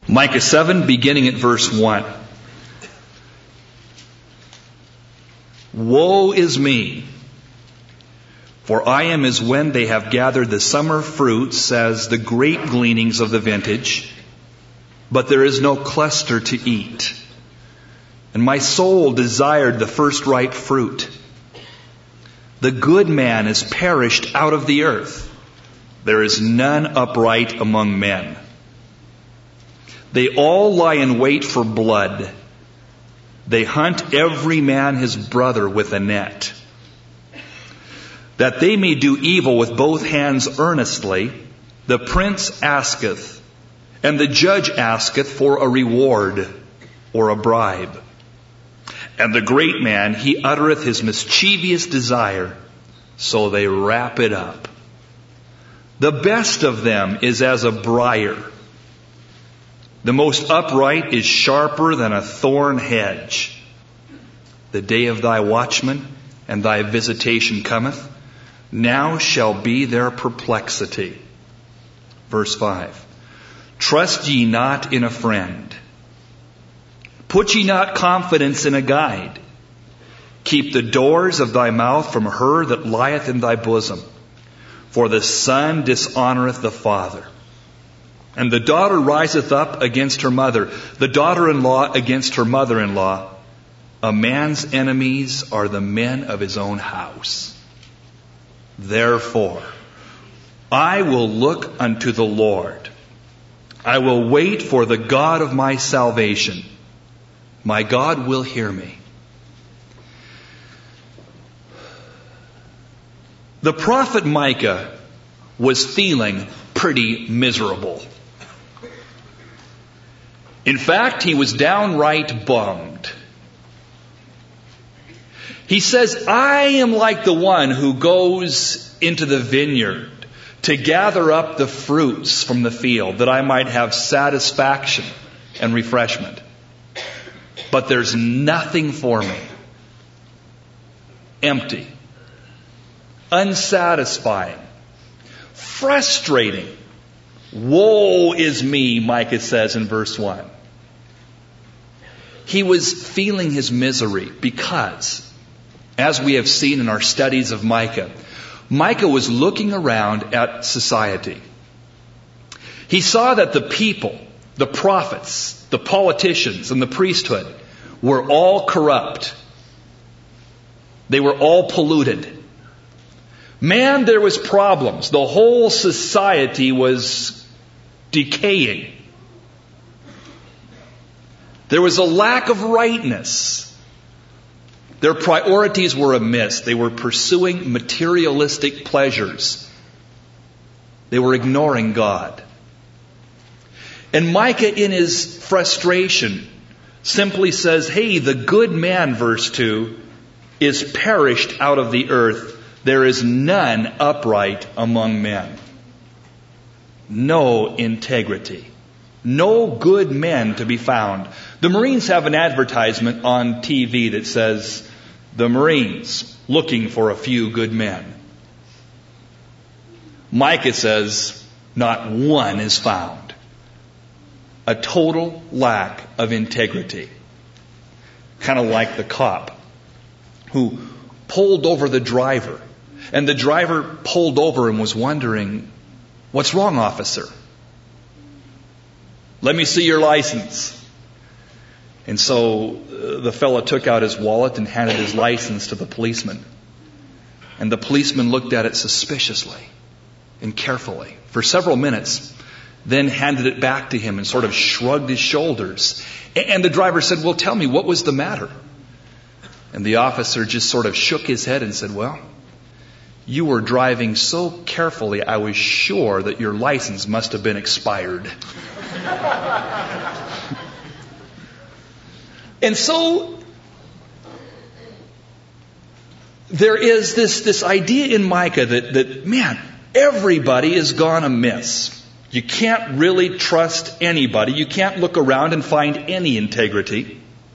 Micah 7, beginning at verse 1. Woe is me, for I am as when they have gathered the summer fruits, as the grape gleanings of the vintage, but there is no cluster to eat. And my soul desired the first ripe fruit. The good man is perished out of the earth. There is none upright among men. They all lie in wait for blood. They hunt every man his brother with a net, that they may do evil with both hands earnestly. The prince asketh, and the judge asketh for a reward or a bribe. And the great man, he uttereth his mischievous desire, so they wrap it up. The best of them is as a briar. The most upright is sharper than a thorn hedge. The day of thy watchman and thy visitation cometh. Now shall be their perplexity. Verse 5. Trust ye not in a friend. Put ye not confidence in a guide. Keep the doors of thy mouth from her that lieth in thy bosom. For the son dishonoreth the father. And the daughter riseth up against her mother, the daughter-in-law against her mother-in-law. A man's enemies are the men of his own house. Therefore, I will look unto the Lord. I will wait for the God of my salvation. My God will hear me. The prophet Micah was feeling pretty miserable. In fact, he was downright bummed. He says, I am like the one who goes into the vineyard to gather up the fruits from the field, that I might have satisfaction and refreshment. But there's nothing for me. Empty. Unsatisfying. Frustrating. Woe is me, Micah says in verse 1. He was feeling his misery because, as we have seen in our studies of Micah, Micah was looking around at society. He saw that the people, the prophets, the politicians, and the priesthood were all corrupt. They were all polluted. Man, there was problems. The whole society was decaying. There was a lack of rightness. Their priorities were amiss. They were pursuing materialistic pleasures. They were ignoring God. And Micah, in his frustration, simply says, hey, the good man, verse 2, is perished out of the earth. There is none upright among men. No integrity. No good men to be found. The Marines have an advertisement on TV that says, the Marines looking for a few good men. Micah says, not one is found. A total lack of integrity. Kind of like the cop who pulled over the driver. And the driver pulled over and was wondering, what's wrong, officer? Let me see your license. And so the fellow took out his wallet and handed his license to the policeman. And the policeman looked at it suspiciously and carefully for several minutes, then handed it back to him and sort of shrugged his shoulders. And the driver said, well, tell me, what was the matter? And the officer just sort of shook his head and said, well, you were driving so carefully, I was sure that your license must have been expired. And so there is this idea in Micah that man, everybody has gone amiss. You can't really trust anybody. You can't look around and find any integrity.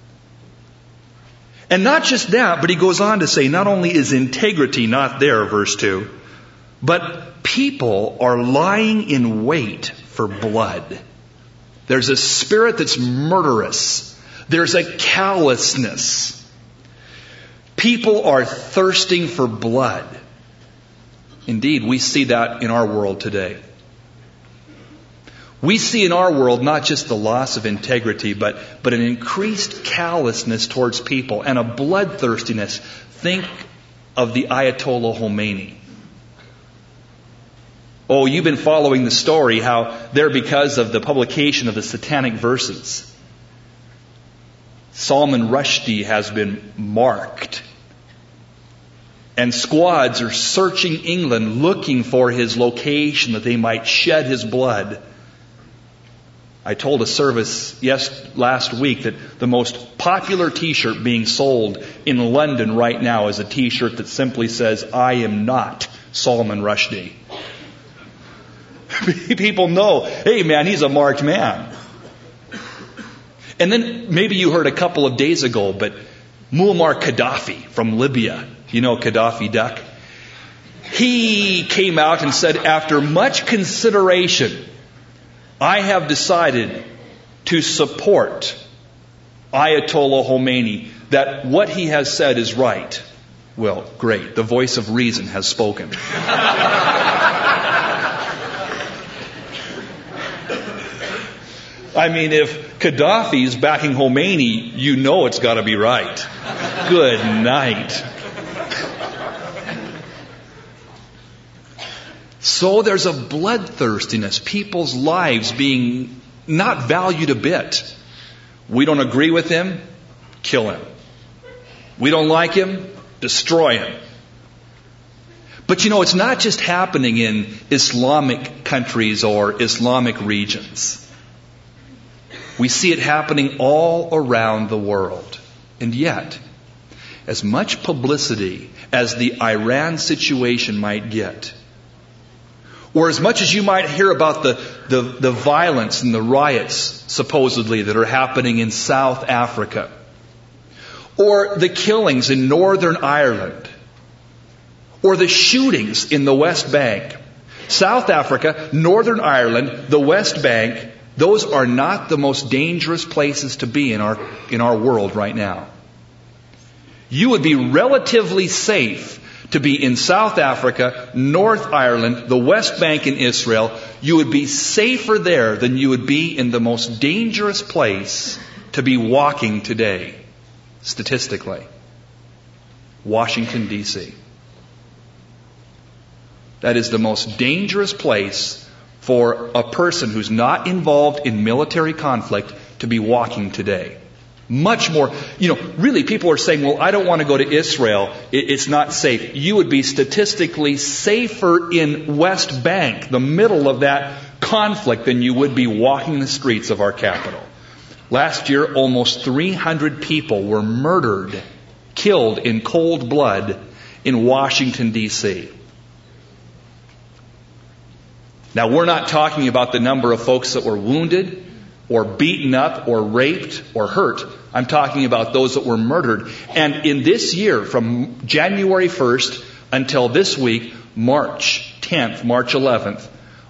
And not just that, but he goes on to say, not only is integrity not there, verse 2, but people are lying in wait for blood. There's a spirit that's murderous. There's a callousness. People are thirsting for blood. Indeed, we see that in our world today. We see in our world not just the loss of integrity, but an increased callousness towards people and a bloodthirstiness. Think of the Ayatollah Khomeini. Oh, you've been following the story, how there, because of the publication of the satanic verses, Salman Rushdie has been marked. And squads are searching England looking for his location that they might shed his blood. I told a service last week that the most popular t-shirt being sold in London right now is a t-shirt that simply says, "I am not Salman Rushdie." People know, hey man, he's a marked man. And then maybe you heard a couple of days ago, but Muammar Gaddafi from Libya, you know Gaddafi Duck, he came out and said, after much consideration, I have decided to support Ayatollah Khomeini, that what he has said is right. Well, great. The voice of reason has spoken. I mean, if Gaddafi's backing Khomeini, you know it's got to be right. Good night. So there's a bloodthirstiness, people's lives being not valued a bit. We don't agree with him, kill him. We don't like him, destroy him. But you know, it's not just happening in Islamic countries or Islamic regions. We see it happening all around the world. And yet, as much publicity as the Iran situation might get, or as much as you might hear about the violence and the riots, supposedly, that are happening in South Africa, or the killings in Northern Ireland, or the shootings in the West Bank, South Africa, Northern Ireland, the West Bank, those are not the most dangerous places to be in our world right now. You would be relatively safe to be in South Africa, North Ireland, the West Bank in Israel. You would be safer there than you would be in the most dangerous place to be walking today, statistically. Washington, D.C. That is the most dangerous place for a person who's not involved in military conflict to be walking today. Much more, really people are saying, well, I don't want to go to Israel. It's not safe. You would be statistically safer in West Bank, the middle of that conflict, than you would be walking the streets of our capital. Last year, almost 300 people were murdered, killed in cold blood in Washington, D.C. Now, we're not talking about the number of folks that were wounded or beaten up or raped or hurt. I'm talking about those that were murdered. And in this year, from January 1st until this week, March 10th, March 11th,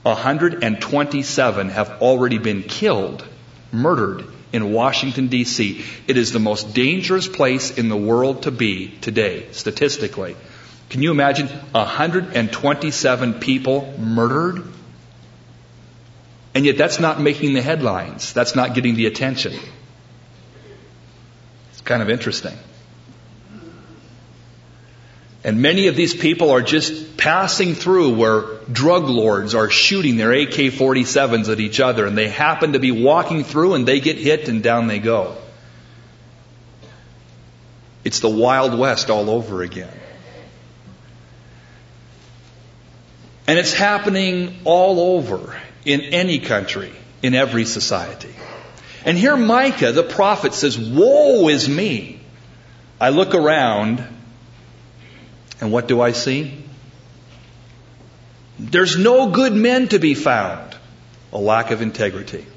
127 have already been killed, murdered in Washington, D.C. It is the most dangerous place in the world to be today, statistically. Can you imagine 127 people murdered? And yet that's not making the headlines. That's not getting the attention. It's kind of interesting. And many of these people are just passing through where drug lords are shooting their AK-47s at each other, and they happen to be walking through and they get hit and down they go. It's the Wild West all over again. And it's happening all over, in any country, in every society. And here Micah, the prophet, says, woe is me. I look around, and what do I see? There's no good men to be found. A lack of integrity.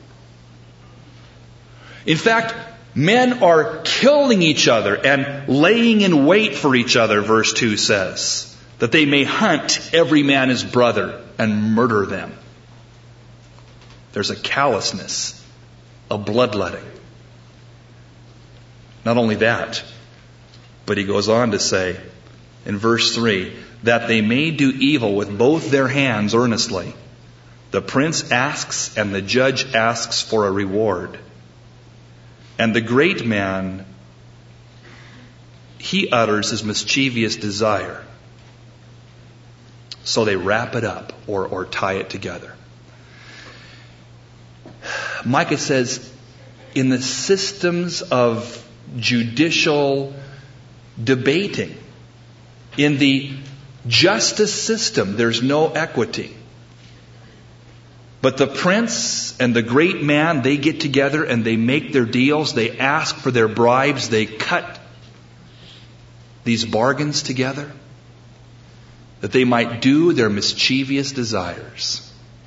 In fact, men are killing each other and laying in wait for each other, verse 2 says, that they may hunt every man his brother and murder them. There's a callousness a bloodletting. Not only that, but he goes on to say in verse 3, that they may do evil with both their hands earnestly. The prince asks and the judge asks for a reward. And the great man, he utters his mischievous desire. So they wrap it up or tie it together. Micah says, in the systems of judicial debating, in the justice system, there's no equity. But the prince and the great man, they get together and they make their deals. They ask for their bribes. They cut these bargains together that they might do their mischievous desires.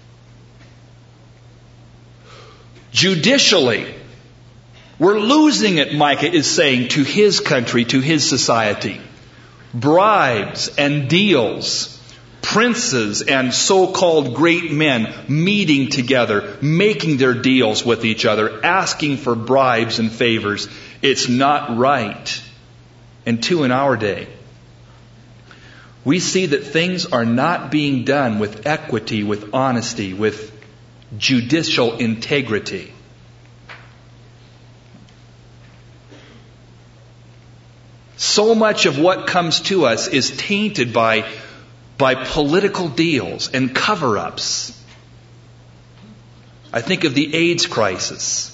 Judicially, we're losing it, Micah is saying, to his country, to his society. Bribes and deals, princes and so-called great men meeting together, making their deals with each other, asking for bribes and favors. It's not right. And two, in our day, we see that things are not being done with equity, with honesty, with judicial integrity. So much of what comes to us is tainted by political deals and cover-ups. I think of the AIDS crisis.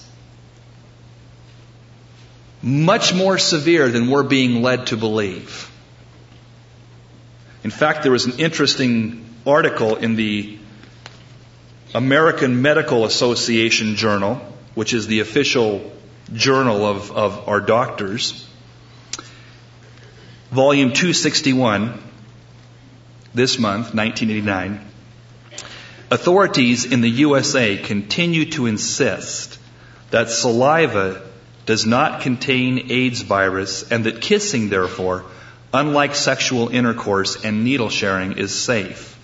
Much more severe than we're being led to believe. In fact, there was an interesting article in the American Medical Association Journal, which is the official journal of our doctors. Volume 261, this month, 1989. Authorities in the USA continue to insist that saliva does not contain AIDS virus and that kissing, therefore, unlike sexual intercourse and needle sharing, is safe.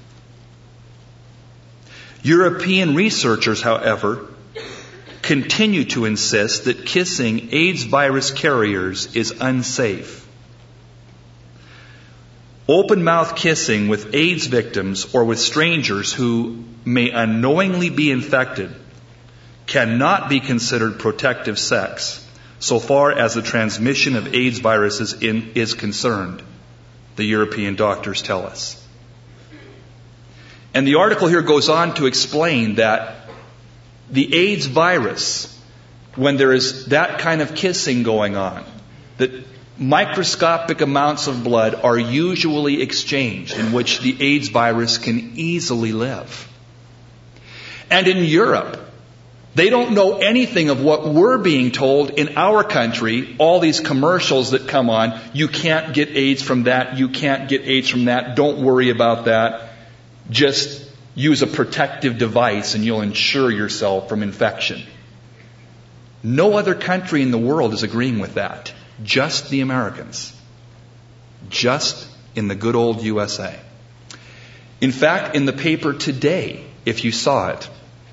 European researchers, however, continue to insist that kissing AIDS virus carriers is unsafe. Open-mouth kissing with AIDS victims or with strangers who may unknowingly be infected cannot be considered protective sex so far as the transmission of AIDS viruses is concerned, the European doctors tell us. And the article here goes on to explain that the AIDS virus, when there is that kind of kissing going on, that microscopic amounts of blood are usually exchanged in which the AIDS virus can easily live. And in Europe, they don't know anything of what we're being told in our country, all these commercials that come on. You can't get AIDS from that. You can't get AIDS from that. Don't worry about that. Just use a protective device and you'll ensure yourself from infection. No other country in the world is agreeing with that. Just the Americans. Just in the good old USA. In fact, in the paper today, if you saw it,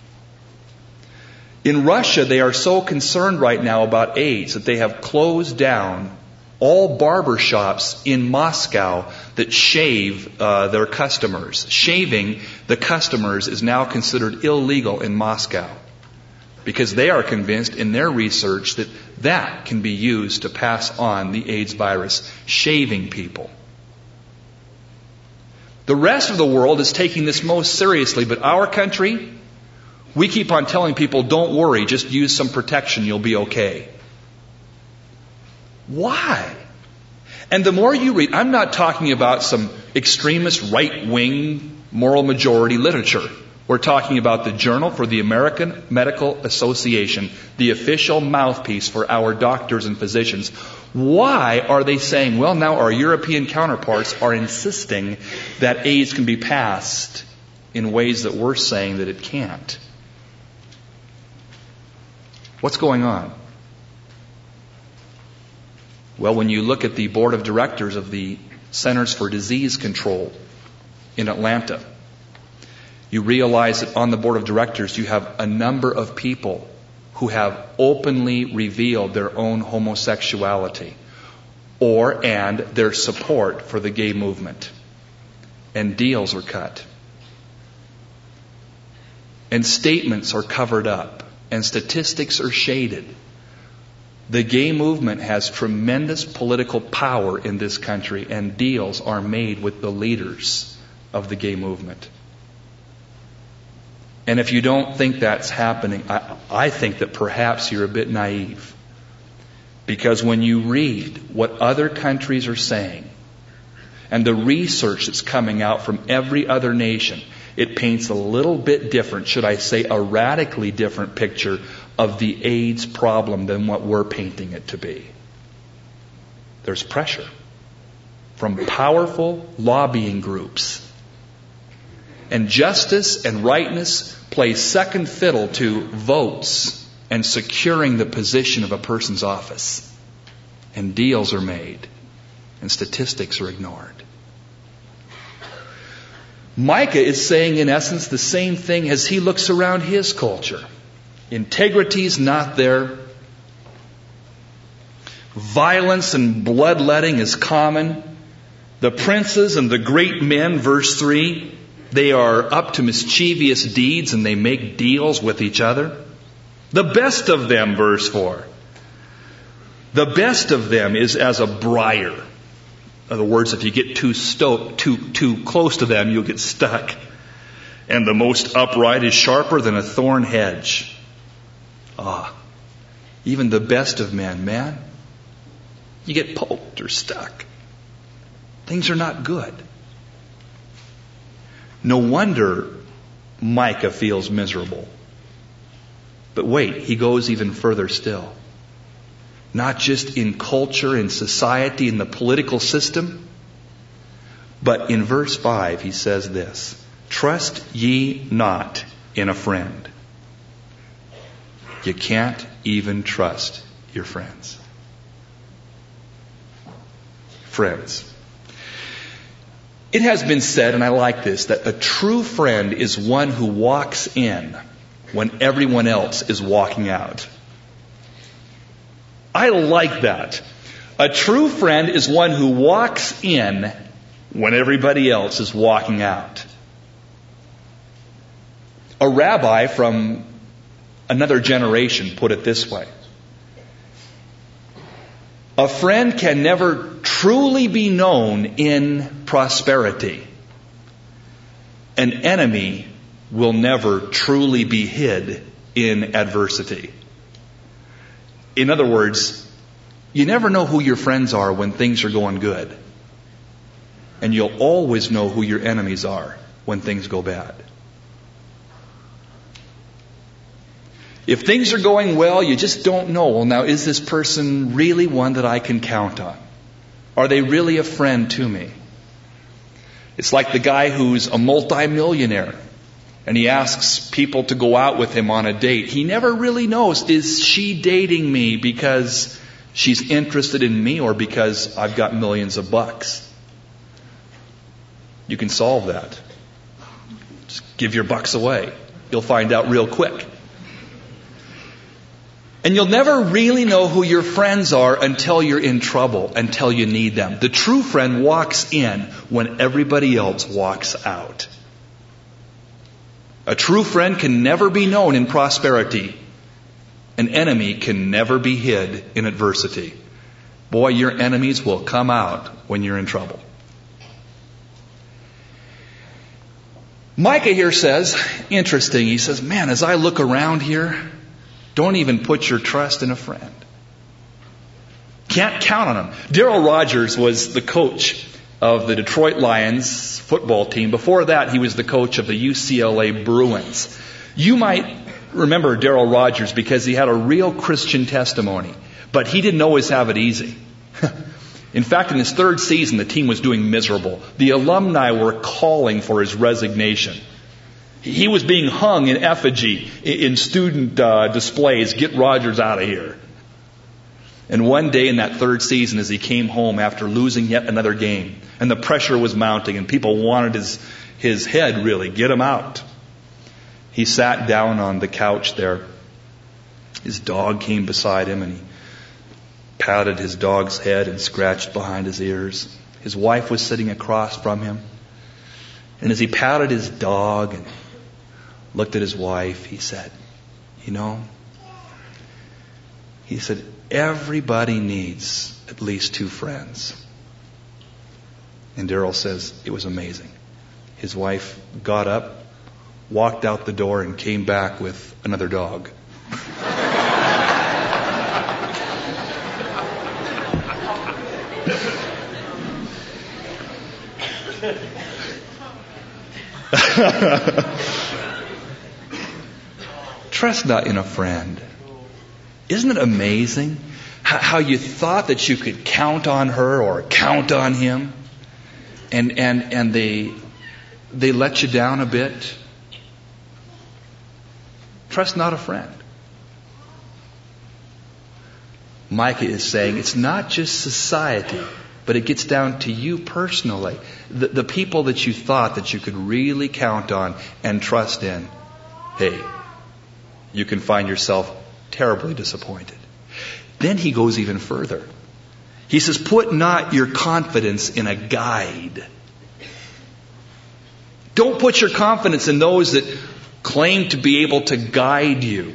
in Russia, they are so concerned right now about AIDS that they have closed down all barber shops in Moscow that shave their customers. Shaving the customers is now considered illegal in Moscow because they are convinced in their research that that can be used to pass on the AIDS virus, shaving people. The rest of the world is taking this most seriously, but our country, we keep on telling people, don't worry, just use some protection, you'll be okay. Why? And the more you read, I'm not talking about some extremist right-wing moral majority literature. We're talking about the Journal for the American Medical Association, the official mouthpiece for our doctors and physicians. Why are they saying, well, now our European counterparts are insisting that AIDS can be passed in ways that we're saying that it can't? What's going on? Well, when you look at the board of directors of the Centers for Disease Control in Atlanta, you realize that on the board of directors you have a number of people who have openly revealed their own homosexuality and their support for the gay movement. And deals are cut. And statements are covered up. And statistics are shaded. The gay movement has tremendous political power in this country, and deals are made with the leaders of the gay movement. And if you don't think that's happening, I think that perhaps you're a bit naive. Because when you read what other countries are saying, and the research that's coming out from every other nation, it paints a little bit different, should I say a radically different picture of the AIDS problem than what we're painting it to be. There's pressure from powerful lobbying groups. And justice and rightness play second fiddle to votes and securing the position of a person's office. And deals are made. And statistics are ignored. Micah is saying, in essence, the same thing as he looks around his culture. Integrity's not there. Violence and bloodletting is common. The princes and the great men, verse 3, they are up to mischievous deeds and they make deals with each other. The best of them, verse 4. The best of them is as a briar. In other words, if you get too close to them, you'll get stuck. And the most upright is sharper than a thorn hedge. Even the best of men, man, you get poked or stuck. Things are not good. No wonder Micah feels miserable. But wait, he goes even further still. Not just in culture, in society, in the political system, but in verse 5 he says this, trust ye not in a friend. You can't even trust your friends. Friends. It has been said, and I like this, that a true friend is one who walks in when everyone else is walking out. I like that. A true friend is one who walks in when everybody else is walking out. A rabbi from another generation put it this way. A friend can never truly be known in prosperity. An enemy will never truly be hid in adversity. In other words, you never know who your friends are when things are going good. And you'll always know who your enemies are when things go bad. If things are going well, you just don't know. Well, now, is this person really one that I can count on? Are they really a friend to me? It's like the guy who's a multimillionaire and he asks people to go out with him on a date. He never really knows, is she dating me because she's interested in me or because I've got millions of bucks? You can solve that. Just give your bucks away. You'll find out real quick. And you'll never really know who your friends are until you're in trouble, until you need them. The true friend walks in when everybody else walks out. A true friend can never be known in prosperity. An enemy can never be hid in adversity. Boy, your enemies will come out when you're in trouble. Micah here says, interesting, he says, man, as I look around here, don't even put your trust in a friend. Can't count on him. Darryl Rogers was the coach of the Detroit Lions football team. Before that, he was the coach of the UCLA Bruins. You might remember Darryl Rogers because he had a real Christian testimony, but he didn't always have it easy. In fact, in his third season, the team was doing miserable. The alumni were calling for his resignation. He was being hung in effigy in student displays. Get Rogers out of here. And one day in that third season, as he came home after losing yet another game, and the pressure was mounting, and people wanted his head really, get him out. He sat down on the couch there, His dog came beside him and he patted his dog's head and scratched behind his ears. His wife was sitting across from him. And as he patted his dog and looked at his wife, he said, everybody needs at least 2 friends. And Darrell says it was amazing. His wife got up, walked out the door, and came back with another dog. Trust not in a friend. Isn't it amazing how you thought that you could count on her or count on him, and they let you down a bit? Trust not a friend. Micah is saying it's not just society, but it gets down to you personally. The people that you thought that you could really count on and trust in, hey, you can find yourself terribly disappointed. Then he goes even further. He says, put not your confidence in a guide. Don't put your confidence in those that claim to be able to guide you.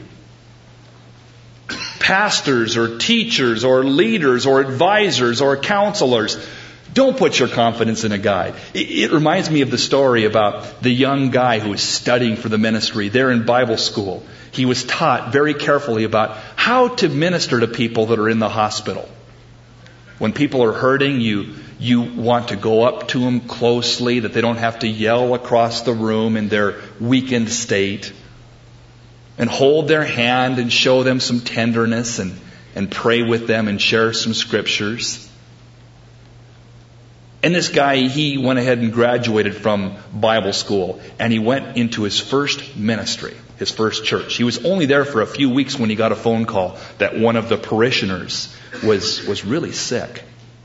Pastors or teachers or leaders or advisors or counselors. Don't put your confidence in a guide. It reminds me of the story about the young guy who was studying for the ministry there in Bible school. He was taught very carefully about how to minister to people that are in the hospital. When people are hurting, you want to go up to them closely, that they don't have to yell across the room in their weakened state, and hold their hand and show them some tenderness and pray with them and share some scriptures. And this guy, he went ahead and graduated from Bible school, and he went into his first ministry, his first church. He was only there for a few weeks when he got a phone call that one of the parishioners was really sick.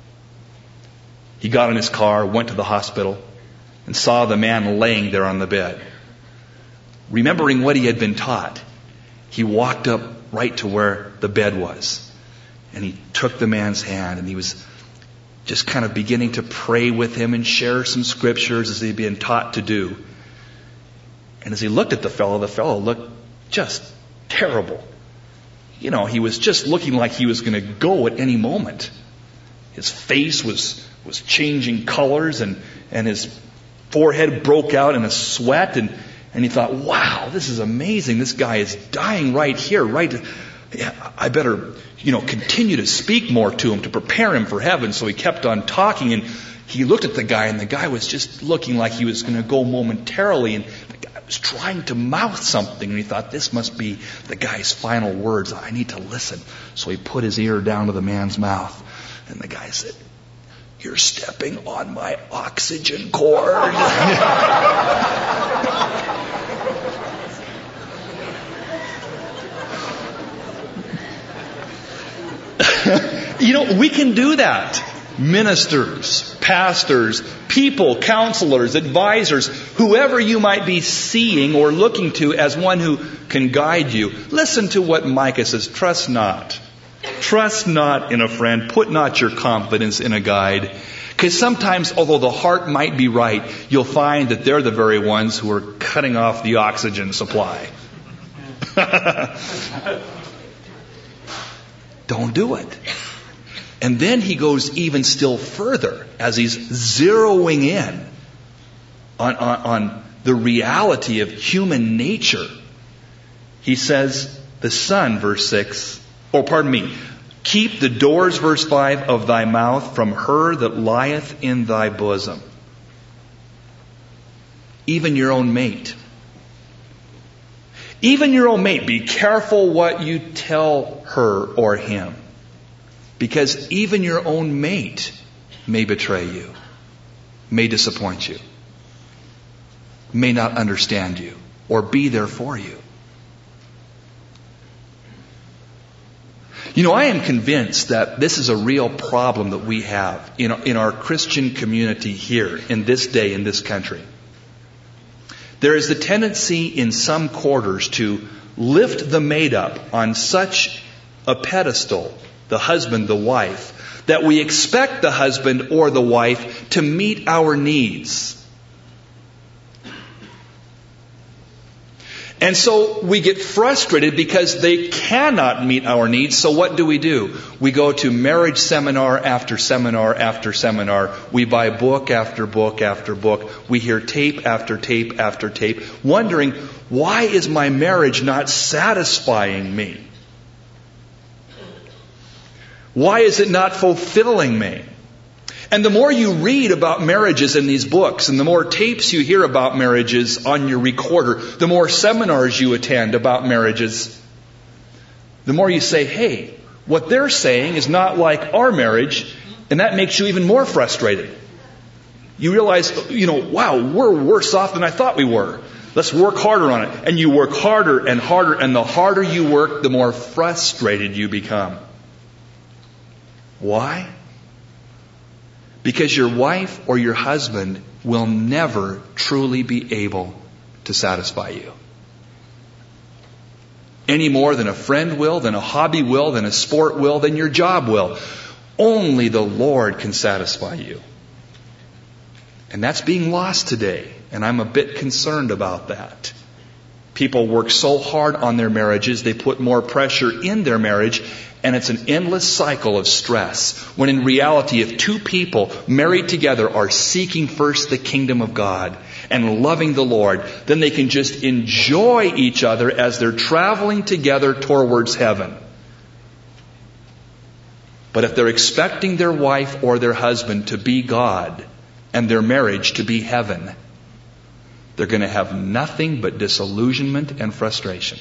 He got in his car, went to the hospital, and saw the man laying there on the bed. Remembering what he had been taught, he walked up right to where the bed was, and he took the man's hand, and he was just kind of beginning to pray with him and share some scriptures as he'd been taught to do. And as he looked at the fellow looked just terrible. He was just looking like he was going to go at any moment. His face was changing colors, and his forehead broke out in a sweat, and he thought, wow, this is amazing. This guy is dying right here, I better, continue to speak more to him to prepare him for heaven. So he kept on talking, and he looked at the guy, and the guy was just looking like he was going to go momentarily, and the guy was trying to mouth something, and he thought, this must be the guy's final words. I need to listen. So he put his ear down to the man's mouth, and the guy said, "You're stepping on my oxygen cord." We can do that. Ministers, pastors, people, counselors, advisors, whoever you might be seeing or looking to as one who can guide you. Listen to what Micah says. Trust not. Trust not in a friend. Put not your confidence in a guide. Because sometimes, although the heart might be right, you'll find that they're the very ones who are cutting off the oxygen supply. Don't do it. And then he goes even still further as he's zeroing in on the reality of human nature. He says, the Son, verse 6, keep the doors, verse 5, of thy mouth from her that lieth in thy bosom. Even your own mate. Even your own mate. Be careful what you tell her or him. Because even your own mate may betray you, may disappoint you, may not understand you, or be there for you. I am convinced that this is a real problem that we have in our Christian community here, in this day, in this country. There is the tendency in some quarters to lift the mate up on such a pedestal, the husband, the wife, that we expect the husband or the wife to meet our needs. And so we get frustrated because they cannot meet our needs. So what do? We go to marriage seminar after seminar after seminar. We buy book after book after book. We hear tape after tape after tape, wondering, why is my marriage not satisfying me? Why is it not fulfilling me? And the more you read about marriages in these books, and the more tapes you hear about marriages on your recorder, the more seminars you attend about marriages, the more you say, hey, what they're saying is not like our marriage, and that makes you even more frustrated. You realize, wow, we're worse off than I thought we were. Let's work harder on it. And you work harder and harder, and the harder you work, the more frustrated you become. Why? Because your wife or your husband will never truly be able to satisfy you. Any more than a friend will, than a hobby will, than a sport will, than your job will. Only the Lord can satisfy you. And that's being lost today. And I'm a bit concerned about that. People work so hard on their marriages, they put more pressure in their marriage, and it's an endless cycle of stress. When in reality, if two people married together are seeking first the kingdom of God and loving the Lord, then they can just enjoy each other as they're traveling together towards heaven. But if they're expecting their wife or their husband to be God and their marriage to be heaven, they're going to have nothing but disillusionment and frustration.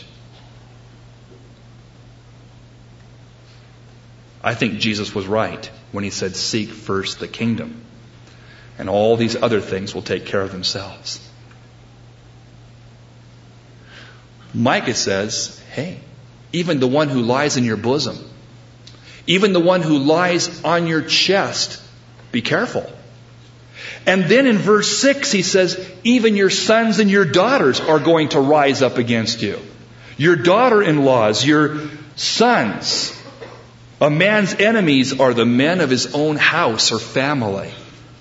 I think Jesus was right when He said, seek first the kingdom, and all these other things will take care of themselves. Micah says, hey, even the one who lies in your bosom, even the one who lies on your chest, be careful. And then in verse 6 he says, even your sons and your daughters are going to rise up against you. Your daughter-in-laws, your sons. A man's enemies are the men of his own house or family.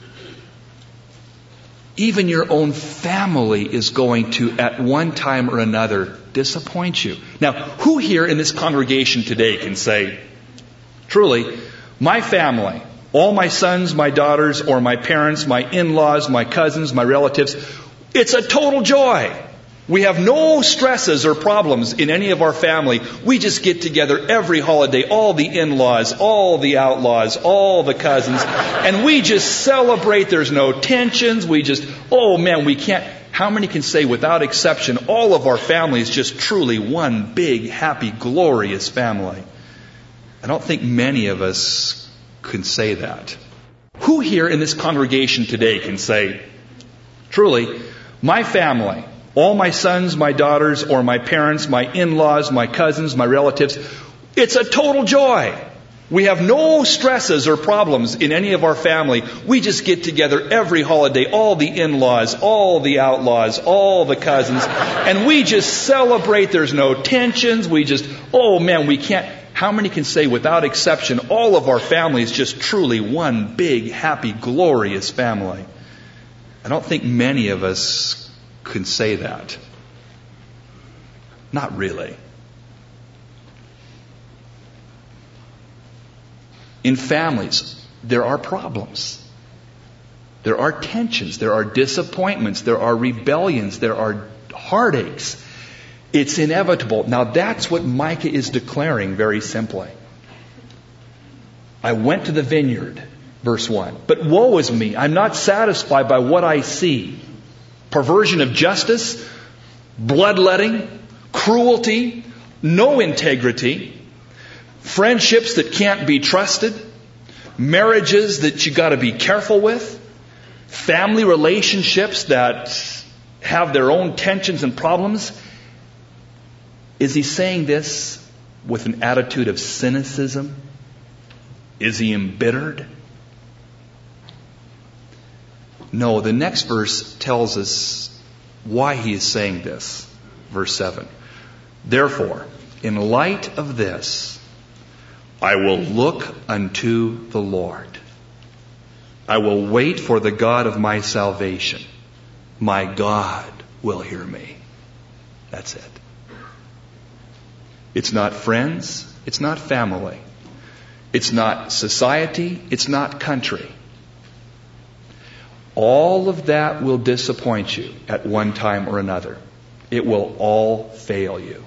Even your own family is going to, at one time or another, disappoint you. Now, who here in this congregation today can say, truly, my family, all my sons, my daughters, or my parents, my in-laws, my cousins, my relatives, it's a total joy. We have no stresses or problems in any of our family. We just get together every holiday, all the in-laws, all the outlaws, all the cousins, and we just celebrate. There's no tensions. We can't. How many can say without exception, all of our family is just truly one big, happy, glorious family? I don't think many of us can say that. Who here in this congregation today can say, truly, my family, all my sons, my daughters, or my parents, my in-laws, my cousins, my relatives, it's a total joy. We have no stresses or problems in any of our family. We just get together every holiday, all the in-laws, all the outlaws, all the cousins, and we just celebrate. There's no tensions. We can't. How many can say without exception, all of our family is just truly one big, happy, glorious family? I don't think many of us can say that. Not really. In families, there are problems. There are tensions. There are disappointments. There are rebellions. There are heartaches. It's inevitable. Now that's what Micah is declaring very simply. I went to the vineyard, verse 1. But woe is me. I'm not satisfied by what I see. Perversion of justice, bloodletting, cruelty, no integrity, friendships that can't be trusted, marriages that you got to be careful with, family relationships that have their own tensions and problems. Is he saying this with an attitude of cynicism? Is he embittered? No, the next verse tells us why he is saying this. Verse 7. Therefore, in light of this, I will look unto the Lord. I will wait for the God of my salvation. My God will hear me. That's it. It's not friends. It's not family. It's not society. It's not country. All of that will disappoint you at one time or another. It will all fail you.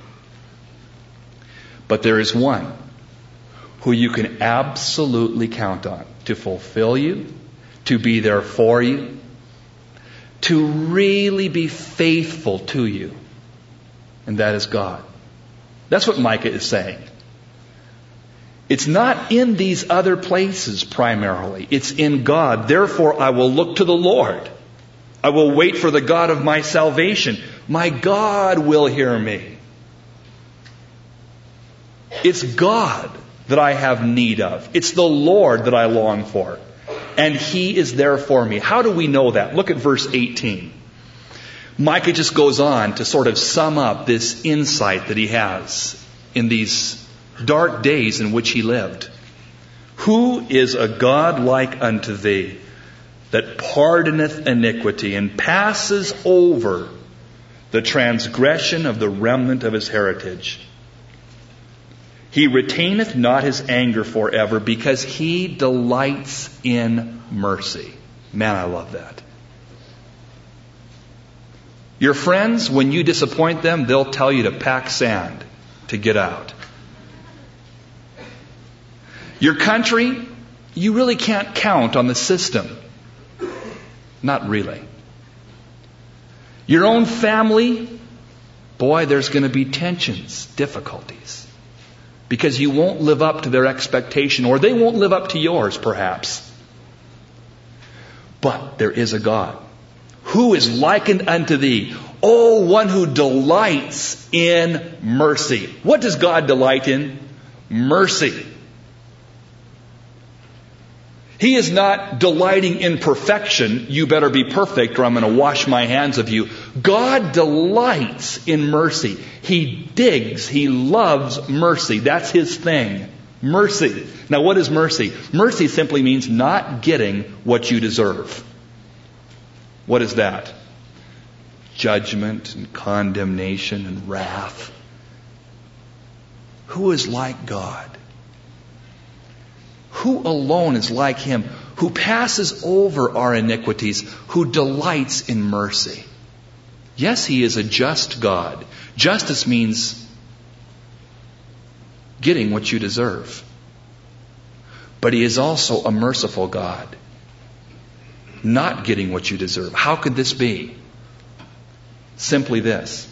But there is one who you can absolutely count on to fulfill you, to be there for you, to really be faithful to you. And that is God. That's what Micah is saying. It's not in these other places primarily. It's in God. Therefore, I will look to the Lord. I will wait for the God of my salvation. My God will hear me. It's God that I have need of. It's the Lord that I long for. And He is there for me. How do we know that? Look at verse 18. Micah just goes on to sort of sum up this insight that he has in these dark days in which he lived. Who is a God like unto thee, that pardoneth iniquity and passes over the transgression of the remnant of his heritage? He retaineth not his anger forever, because he delights in mercy. Man, I love that. Your friends, when you disappoint them, they'll tell you to pack sand to get out. Your country, you really can't count on the system. Not really. Your own family, boy, there's going to be tensions, difficulties. Because you won't live up to their expectation, or they won't live up to yours, perhaps. But there is a God. Who is likened unto thee? O one who delights in mercy. What does God delight in? Mercy. He is not delighting in perfection. You better be perfect or I'm going to wash my hands of you. God delights in mercy. He digs. He loves mercy. That's His thing. Mercy. Now, what is mercy? Mercy simply means not getting what you deserve. What is that? Judgment and condemnation and wrath. Who is like God? Who alone is like Him, who passes over our iniquities, who delights in mercy? Yes, He is a just God. Justice means getting what you deserve. But He is also a merciful God. Not getting what you deserve. How could this be? Simply this.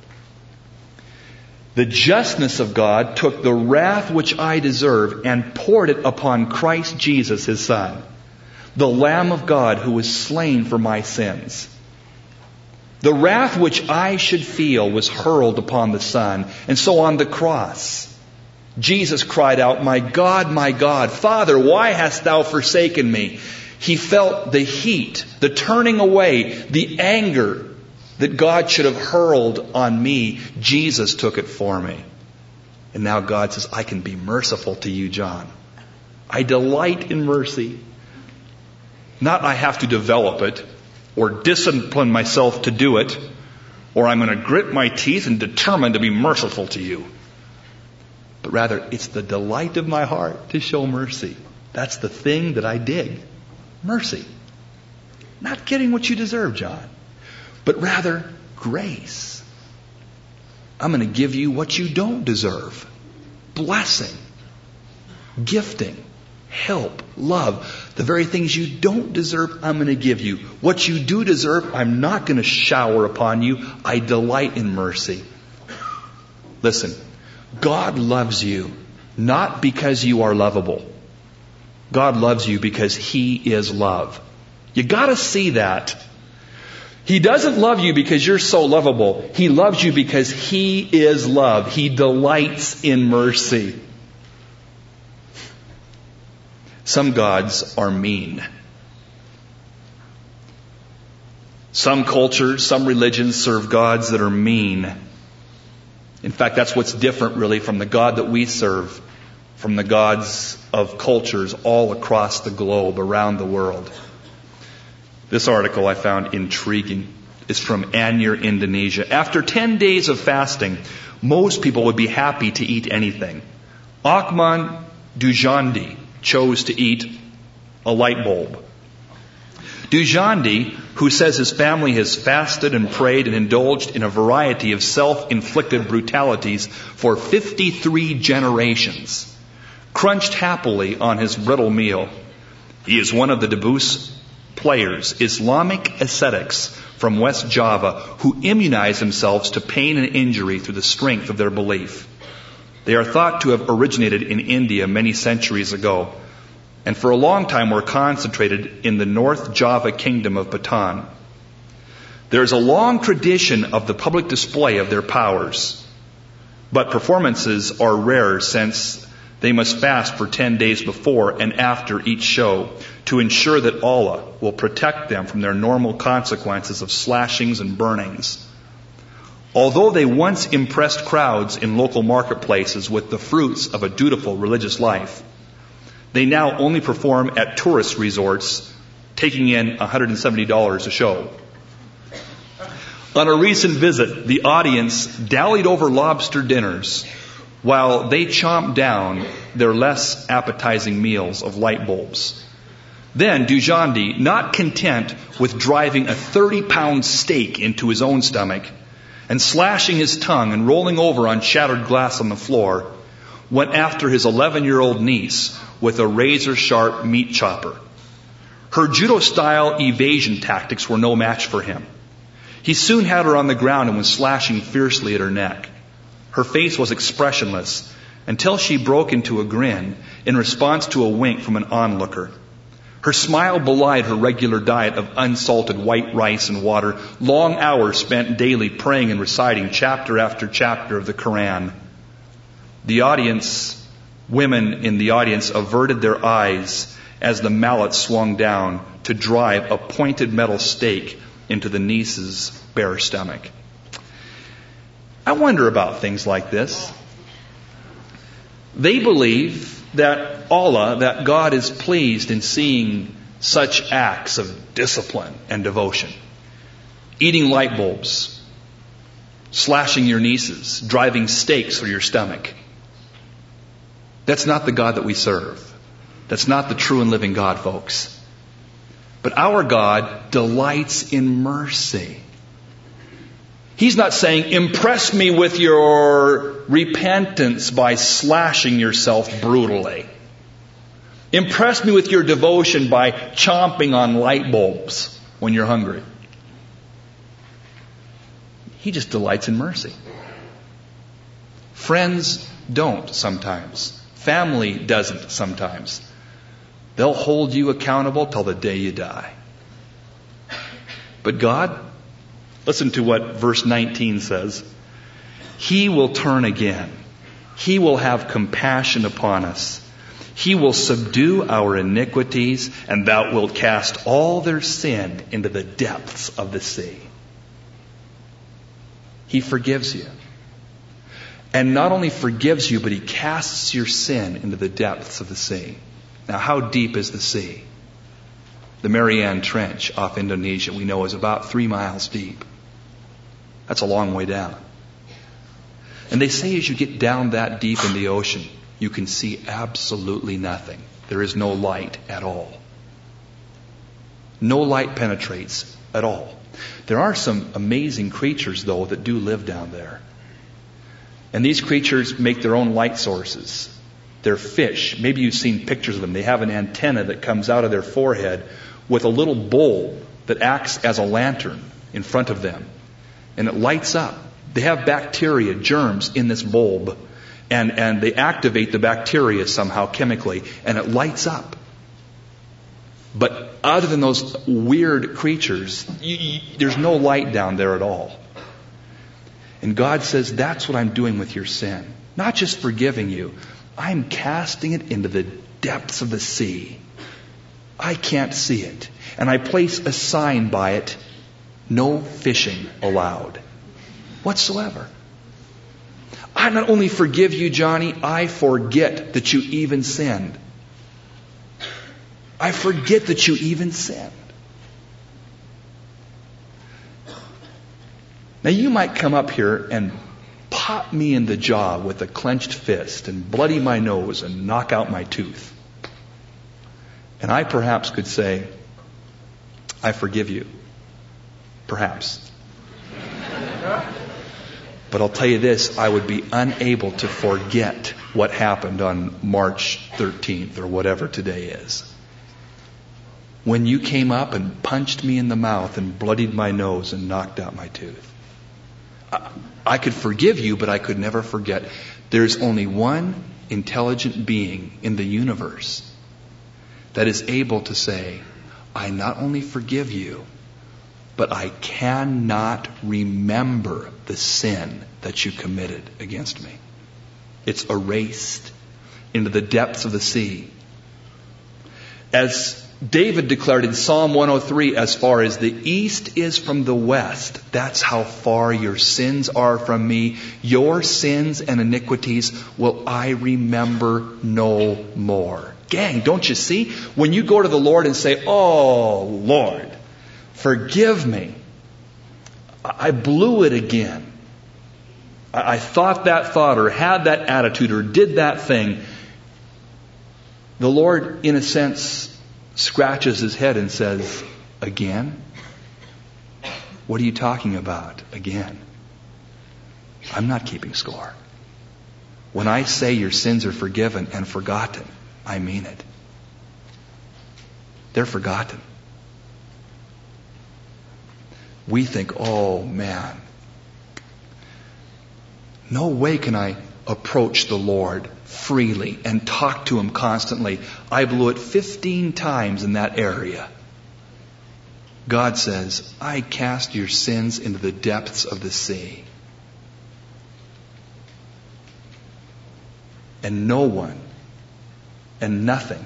The justness of God took the wrath which I deserve and poured it upon Christ Jesus, His Son, the Lamb of God who was slain for my sins. The wrath which I should feel was hurled upon the Son. And so on the cross, Jesus cried out, my God, Father, why hast thou forsaken me? He felt the heat, the turning away, the anger that God should have hurled on me. Jesus took it for me. And now God says, I can be merciful to you, John. I delight in mercy. Not I have to develop it or discipline myself to do it, or I'm going to grit my teeth and determine to be merciful to you. But rather, it's the delight of my heart to show mercy. That's the thing that I dig. Mercy. Not getting what you deserve, John, but rather grace. I'm going to give you what you don't deserve. Blessing, gifting, help, love. The very things you don't deserve, I'm going to give you. What you do deserve, I'm not going to shower upon you. I delight in mercy. Listen, God loves you not because you are lovable. God loves you because He is love. You got to see that. He doesn't love you because you're so lovable. He loves you because He is love. He delights in mercy. Some gods are mean. Some cultures, some religions serve gods that are mean. In fact, that's what's different really from the God that we serve, from the gods of cultures all across the globe, around the world. This article I found intriguing. It's from Anyer, Indonesia. After 10 days of fasting, most people would be happy to eat anything. Akman Dujandi chose to eat a light bulb. Dujandi, who says his family has fasted and prayed and indulged in a variety of self-inflicted brutalities for 53 generations, crunched happily on his brittle meal. He is one of the Dabus players, Islamic ascetics from West Java, who immunize themselves to pain and injury through the strength of their belief. They are thought to have originated in India many centuries ago, and for a long time were concentrated in the North Java kingdom of Bataan. There is a long tradition of the public display of their powers, but performances are rare since they must fast for 10 days before and after each show to ensure that Allah will protect them from their normal consequences of slashings and burnings. Although they once impressed crowds in local marketplaces with the fruits of a dutiful religious life, they now only perform at tourist resorts, taking in $170 a show. On a recent visit, the audience dallied over lobster dinners while they chomped down their less appetizing meals of light bulbs. Then Dujandi, not content with driving a 30-pound steak into his own stomach and slashing his tongue and rolling over on shattered glass on the floor, went after his 11-year-old niece with a razor-sharp meat chopper. Her judo-style evasion tactics were no match for him. He soon had her on the ground and was slashing fiercely at her neck. Her face was expressionless until she broke into a grin in response to a wink from an onlooker. Her smile belied her regular diet of unsalted white rice and water, long hours spent daily praying and reciting chapter after chapter of the Quran. Women in the audience averted their eyes as the mallet swung down to drive a pointed metal stake into the niece's bare stomach. I wonder about things like this. They believe that Allah, that God is pleased in seeing such acts of discipline and devotion. Eating light bulbs, slashing your nieces, driving stakes through your stomach. That's not the God that we serve. That's not the true and living God, folks. But our God delights in mercy. He's not saying, impress me with your repentance by slashing yourself brutally. Impress me with your devotion by chomping on light bulbs when you're hungry. He just delights in mercy. Friends don't sometimes. Family doesn't sometimes. They'll hold you accountable till the day you die. But God, listen to what verse 19 says. He will turn again. He will have compassion upon us. He will subdue our iniquities, and thou wilt cast all their sin into the depths of the sea. He forgives you. And not only forgives you, but He casts your sin into the depths of the sea. Now, how deep is the sea? The Mariana Trench off Indonesia, we know, is about 3 miles deep. That's a long way down. And they say as you get down that deep in the ocean, you can see absolutely nothing. There is no light at all. No light penetrates at all. There are some amazing creatures, though, that do live down there. And these creatures make their own light sources. They're fish. Maybe you've seen pictures of them. They have an antenna that comes out of their forehead with a little bulb that acts as a lantern in front of them. And it lights up. They have bacteria, germs in this bulb. And they activate the bacteria somehow chemically. And it lights up. But other than those weird creatures, there's no light down there at all. And God says, that's what I'm doing with your sin. Not just forgiving you. I'm casting it into the depths of the sea. I can't see it. And I place a sign by it, no fishing allowed. Whatsoever. I not only forgive you, Johnny, I forget that you even sinned. I forget that you even sinned. Now you might come up here and pop me in the jaw with a clenched fist and bloody my nose and knock out my tooth. And I perhaps could say, I forgive you. Perhaps. But I'll tell you this, I would be unable to forget what happened on March 13th or whatever today is. When you came up and punched me in the mouth and bloodied my nose and knocked out my tooth. I could forgive you, but I could never forget. There's only one intelligent being in the universe that is able to say, I not only forgive you, but I cannot remember the sin that you committed against me. It's erased into the depths of the sea. As David declared in Psalm 103, as far as the east is from the west, that's how far your sins are from me. Your sins and iniquities will I remember no more. Gang, don't you see? When you go to the Lord and say, oh, Lord, forgive me. I blew it again. I thought that thought or had that attitude or did that thing. The Lord, in a sense, scratches his head and says, again? What are you talking about? Again? I'm not keeping score. When I say your sins are forgiven and forgotten, I mean it. They're forgotten. We think, oh man, no way can I approach the Lord freely and talk to Him constantly. I blew it 15 times in that area. God says, I cast your sins into the depths of the sea. And no one and nothing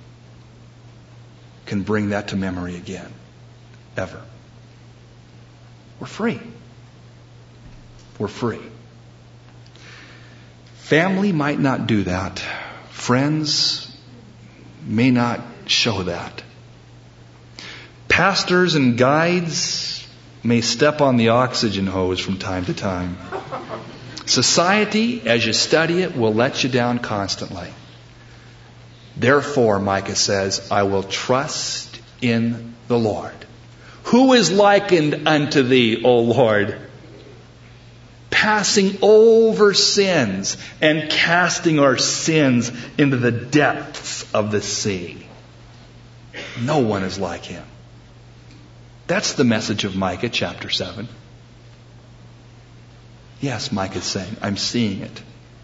can bring that to memory again. Ever. We're free. We're free. Family might not do that. Friends may not show that. Pastors and guides may step on the oxygen hose from time to time. Society, as you study it, will let you down constantly. Therefore, Micah says, I will trust in the Lord. Who is likened unto thee, O Lord? Passing over sins and casting our sins into the depths of the sea. No one is like Him. That's the message of Micah chapter 7. Yes, Micah's saying, I'm seeing it.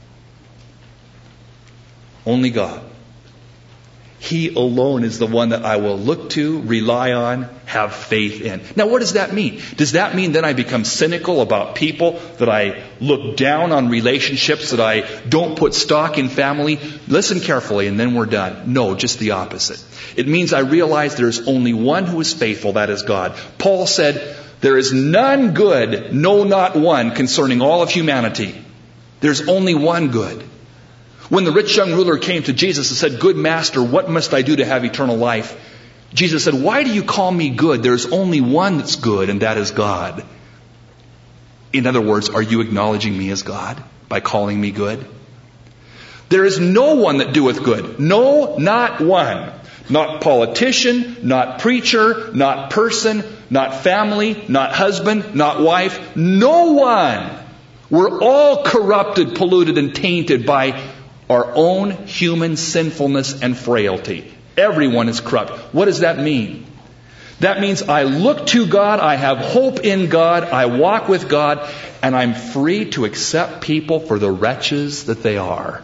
Only God. He alone is the one that I will look to, rely on, have faith in. Now, what does that mean? Does that mean then I become cynical about people, that I look down on relationships, that I don't put stock in family? Listen carefully and then we're done. No, just the opposite. It means I realize there's only one who is faithful, that is God. Paul said, there is none good, no, not one, concerning all of humanity. There's only one good. When the rich young ruler came to Jesus and said, good master, what must I do to have eternal life? Jesus said, why do you call me good? There's only one that's good, and that is God. In other words, are you acknowledging me as God by calling me good? There is no one that doeth good. No, not one. Not politician, not preacher, not person, not family, not husband, not wife. No one. We're all corrupted, polluted, and tainted by our own human sinfulness and frailty. Everyone is corrupt. What does that mean? That means I look to God, I have hope in God, I walk with God, and I'm free to accept people for the wretches that they are.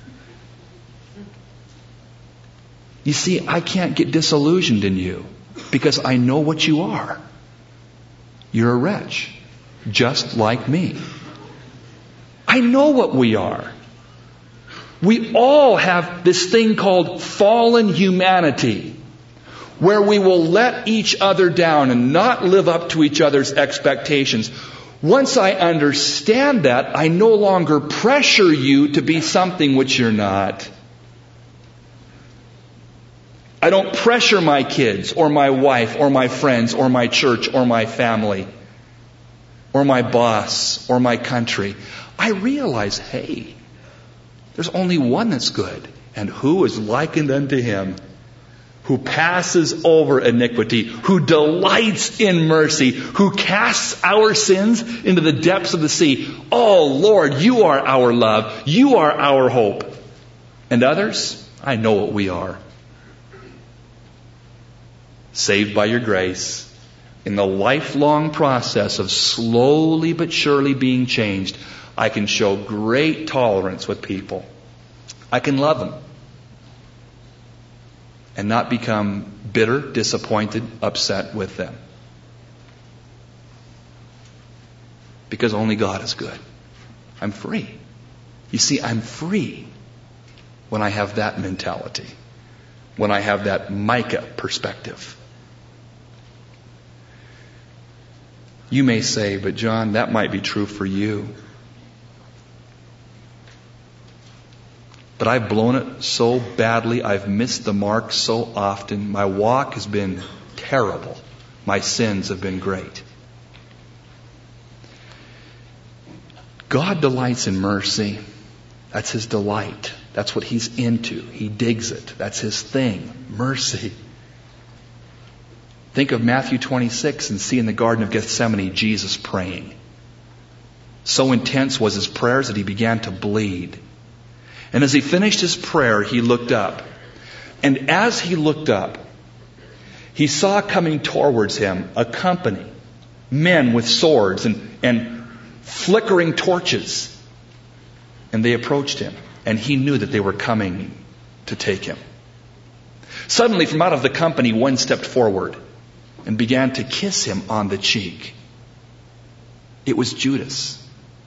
You see, I can't get disillusioned in you because I know what you are. You're a wretch, just like me. I know what we are. We all have this thing called fallen humanity, where we will let each other down and not live up to each other's expectations. Once I understand that, I no longer pressure you to be something which you're not. I don't pressure my kids or my wife or my friends or my church or my family or my boss or my country. I realize, hey, there's only one that's good. And who is likened unto him? Who passes over iniquity, who delights in mercy, who casts our sins into the depths of the sea. Oh Lord, you are our love. You are our hope. And others, I know what we are. Saved by your grace, in the lifelong process of slowly but surely being changed, I can show great tolerance with people. I can love them. And not become bitter, disappointed, upset with them. Because only God is good. I'm free. You see, I'm free when I have that mentality. When I have that Micah perspective. You may say, but John, that might be true for you. But I've blown it so badly. I've missed the mark so often. My walk has been terrible. My sins have been great. God delights in mercy. That's His delight. That's what He's into. He digs it. That's His thing. Mercy. Think of Matthew 26 and see in the Garden of Gethsemane Jesus praying. So intense was His prayers that He began to bleed. And as He finished His prayer, He looked up. And as He looked up, He saw coming towards Him a company, men with swords and flickering torches. And they approached Him. And He knew that they were coming to take Him. Suddenly, from out of the company, one stepped forward and began to kiss Him on the cheek. It was Judas.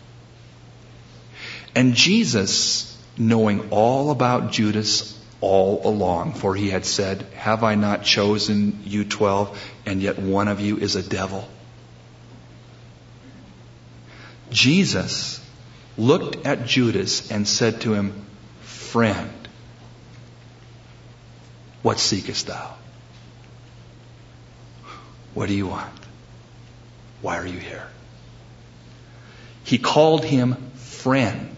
And Jesus, knowing all about Judas all along, for He had said, have I not chosen you 12, and yet one of you is a devil? Jesus looked at Judas and said to him, friend, what seekest thou? What do you want? Why are you here? He called him friend.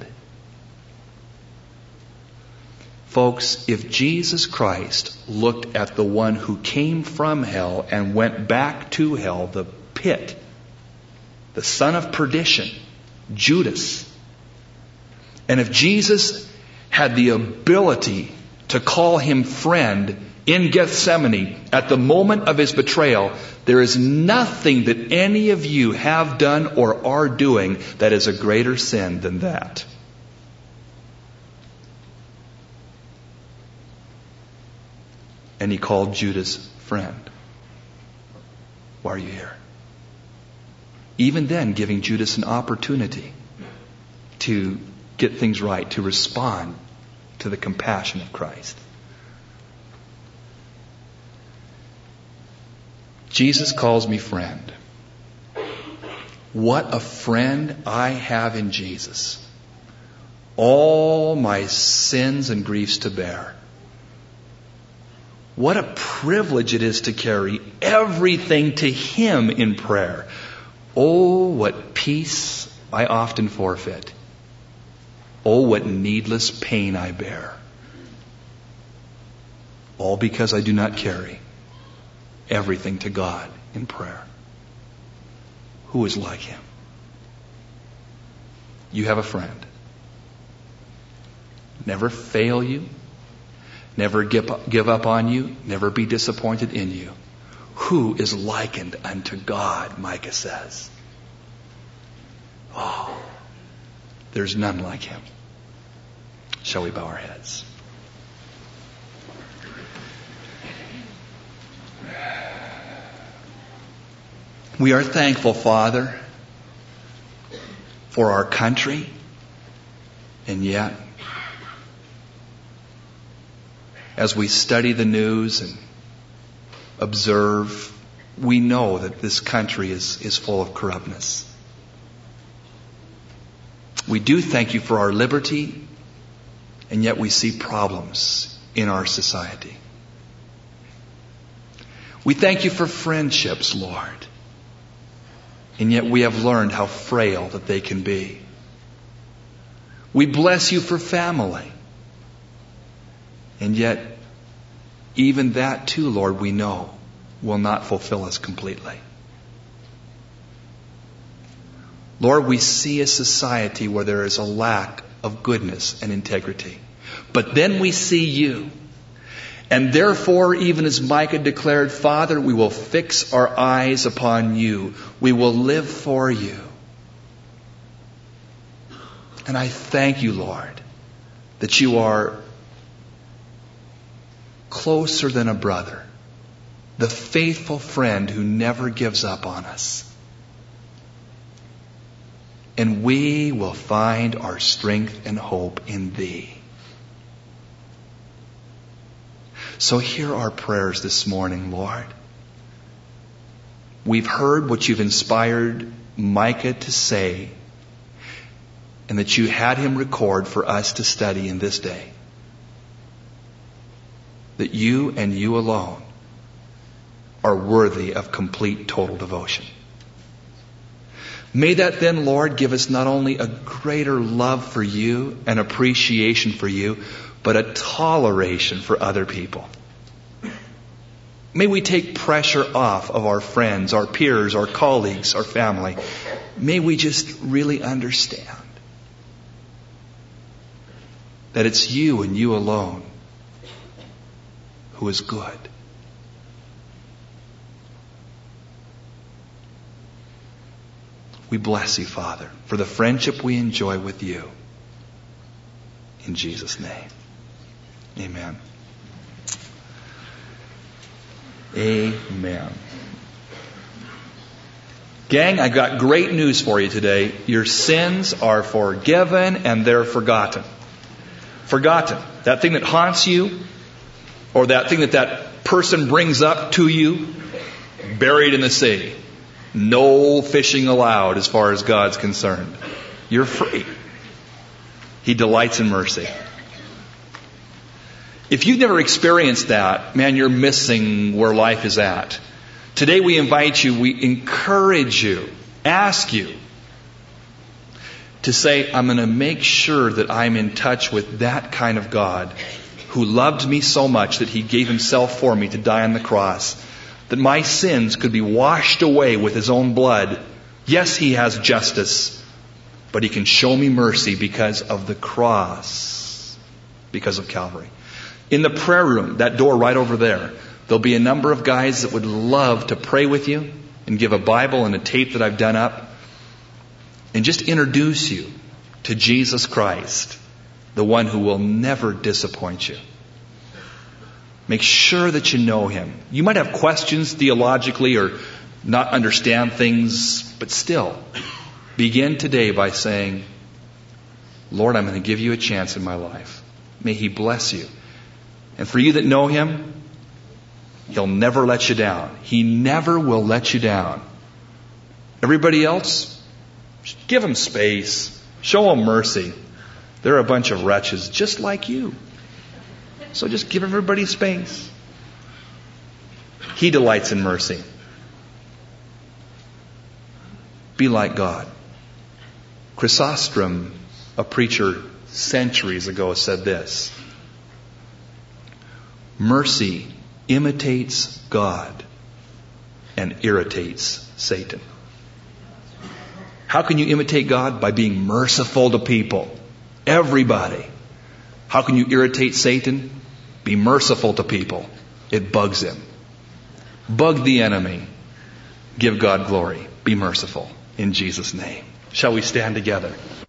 Folks, if Jesus Christ looked at the one who came from hell and went back to hell, the pit, the son of perdition, Judas, and if Jesus had the ability to call him friend in Gethsemane at the moment of His betrayal, there is nothing that any of you have done or are doing that is a greater sin than that. And He called Judas friend. Why are you here? Even then, giving Judas an opportunity to get things right, to respond to the compassion of Christ. Jesus calls me friend. What a friend I have in Jesus. All my sins and griefs to bear. What a privilege it is to carry everything to Him in prayer. Oh, what peace I often forfeit. Oh, what needless pain I bear. All because I do not carry everything to God in prayer. Who is like Him? You have a friend. Never fail you. Never give up on you. Never be disappointed in you. Who is likened unto God, Micah says. Oh, there's none like Him. Shall we bow our heads? We are thankful, Father, for our country, and yet, as we study the news and observe, we know that this country is full of corruptness. We do thank you for our liberty, and yet we see problems in our society. We thank you for friendships, Lord, and yet we have learned how frail that they can be. We bless you for family, and yet even that too, Lord, we know will not fulfill us completely. Lord, we see a society where there is a lack of goodness and integrity. But then we see you. And therefore, even as Micah declared, Father, we will fix our eyes upon you. We will live for you. And I thank you, Lord, that you are closer than a brother, the faithful friend who never gives up on us. And we will find our strength and hope in thee. So hear our prayers this morning, Lord. We've heard what you've inspired Micah to say, and that you had him record for us to study in this day. That you and you alone are worthy of complete, total devotion. May that then, Lord, give us not only a greater love for you and appreciation for you, but a toleration for other people. May we take pressure off of our friends, our peers, our colleagues, our family. May we just really understand that it's you and you alone who is good. We bless you, Father, for the friendship we enjoy with you. In Jesus' name. Amen. Amen. Gang, I got great news for you today. Your sins are forgiven and they're forgotten. Forgotten. That thing that haunts you, or that thing that person brings up to you, buried in the sea. No fishing allowed as far as God's concerned. You're free. He delights in mercy. If you've never experienced that, man, you're missing where life is at. Today we invite you, we encourage you, ask you to say, I'm going to make sure that I'm in touch with that kind of God who loved me so much that He gave Himself for me to die on the cross, that my sins could be washed away with His own blood. Yes, He has justice, but He can show me mercy because of the cross, because of Calvary. In the prayer room, that door right over there, there'll be a number of guys that would love to pray with you and give a Bible and a tape that I've done up and just introduce you to Jesus Christ, the one who will never disappoint you. Make sure that you know Him. You might have questions theologically or not understand things, but still, begin today by saying, Lord, I'm going to give you a chance in my life. May He bless you. And for you that know Him, He'll never let you down. He never will let you down. Everybody else, give them space. Show them mercy. They're a bunch of wretches just like you. So just give everybody space. He delights in mercy. Be like God. Chrysostom, a preacher centuries ago, said this: mercy imitates God and irritates Satan. How can you imitate God? By being merciful to people. Everybody. How can you irritate Satan? Be merciful to people. It bugs him. Bug the enemy. Give God glory. Be merciful. In Jesus' name. Shall we stand together?